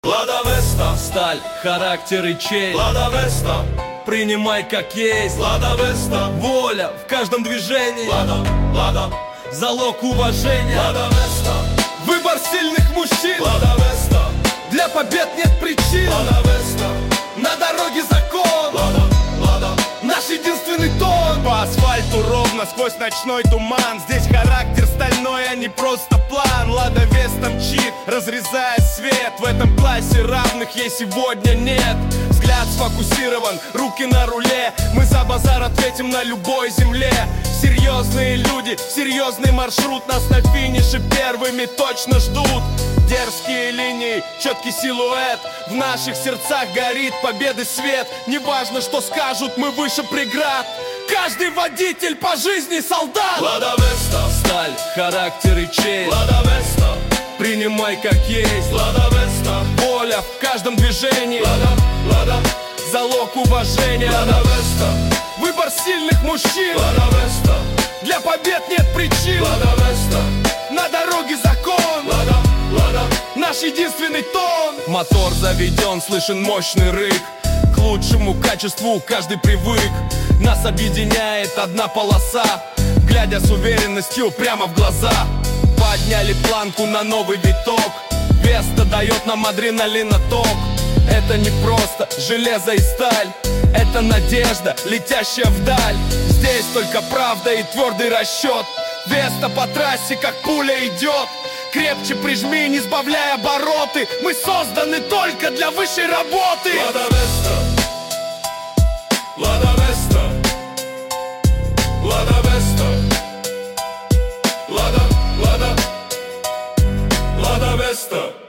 Лада Веста, Сталь, характер и честь. Лада Веста, Принимай как есть. Лада Веста, Воля в каждом движении. Лада, Залог уважения. Лада Веста, Выбор сильных мужчин. Лада Веста, Для побед нет причин. Лада Веста, На дороге закон. Лада, Наш единственный тон. По асфальту ровно сквозь ночной туман. Здесь характер стальной, а не просто план. Лада Веста мчит, разрезая свет. В этом классе равных ей сегодня нет. Взгляд сфокусирован, руки на руле. Мы за базар ответим на любой земле. Серьезные люди, серьезный маршрут. Нас на финише первыми точно ждут. Дерзкие линии, четкий силуэт. В наших сердцах горит победы свет. Неважно, что скажут, мы выше преград. Каждый водитель по жизни солдат. Лада Веста, Сталь, характер и честь. Лада Веста, Принимай как есть. Лада Веста, Воля в каждом движении. Лада, Залог уважения. Лада Веста, Выбор сильных мужчин. Лада Веста, Для побед нет причин. Лада Веста, На дороге закон. Лада, Наш единственный тон. Мотор заведен, слышен мощный рык. К лучшему качеству каждый привык. Нас объединяет одна полоса. Глядя с уверенностью прямо в глаза. Подняли планку на новый виток. Веста дает нам адреналиноток. Это не просто железо и сталь. Это надежда, летящая вдаль. Здесь только правда и твердый расчет. Веста по трассе, как пуля идет. Крепче прижми, не сбавляя обороты. Мы созданы только для высшей работы. Лада Веста, Лада Веста, Лада Веста, Лада Веста.